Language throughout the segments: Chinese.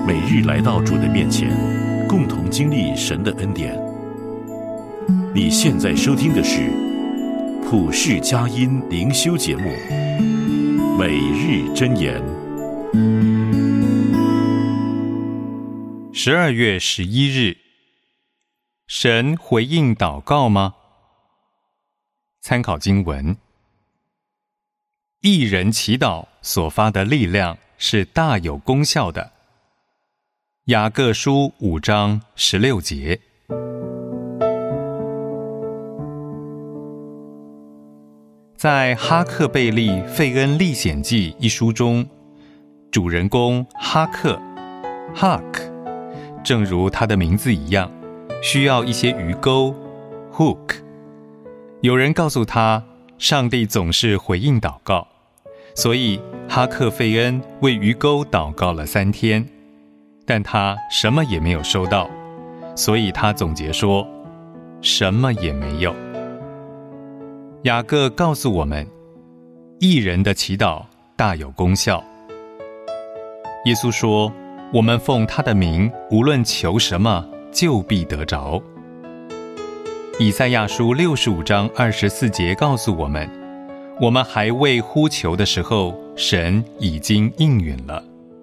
每日来到主的面前，共同经历神的恩典。你现在收听的是普世佳音灵修节目《每日箴言》。 12月11日，神回应祷告吗？参考经文：义人祈祷所发的力量是大有功效的。雅各书5章16节。在《哈克贝利费恩历险记》一书中，主人公哈克 Huck 正如他的名字一样，需要一些鱼钩 Hook。 有人告诉他，上帝总是回应祷告，所以哈克费恩为鱼钩祷告了3天，但他什么也没有收到，所以他总结说，什么也没有。雅各告诉我们，义人的祈祷大有功效。耶稣说，我们奉他的名无论求什么，就必得着。以赛亚书65章24节告诉我们，我们还未呼求的时候，神已经应允了。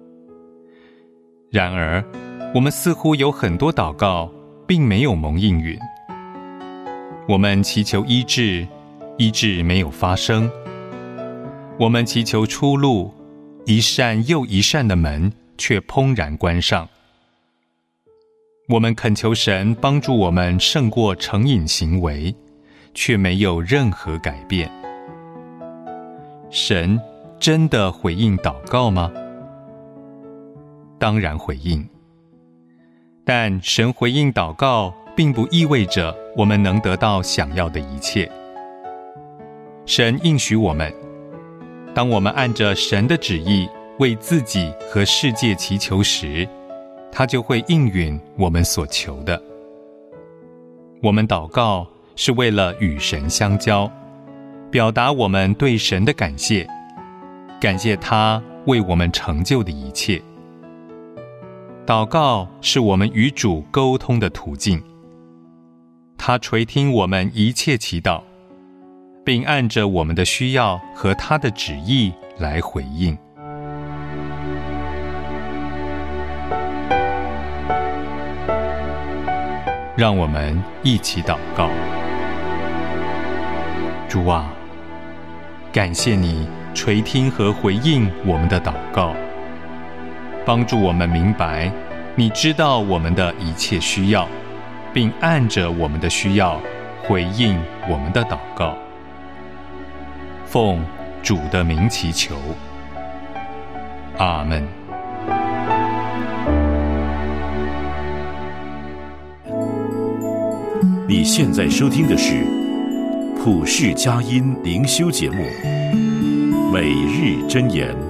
然而，我们似乎有很多祷告并没有蒙应允。我们祈求医治，医治没有发生；我们祈求出路，一扇又一扇的门却砰然关上；我们恳求神帮助我们胜过成瘾行为，却没有任何改变。神真的回应祷告吗？当然回应，但神回应祷告并不意味着我们能得到想要的一切。神应许我们，当我们按着神的旨意为自己和世界祈求时，他就会应允我们所求的。我们祷告是为了与神相交，表达我们对神的感谢，感谢他为我们成就的一切。祷告是我们与主沟通的途径，他垂听我们一切祈祷，并按着我们的需要和他的旨意来回应。让我们一起祷告。主啊，感谢你垂听和回应我们的祷告，帮助我们明白你知道我们的一切需要，并按着我们的需要回应我们的祷告。奉主的名祈求，阿们。 你现在收听的是普世佳音灵修节目《每日箴言》。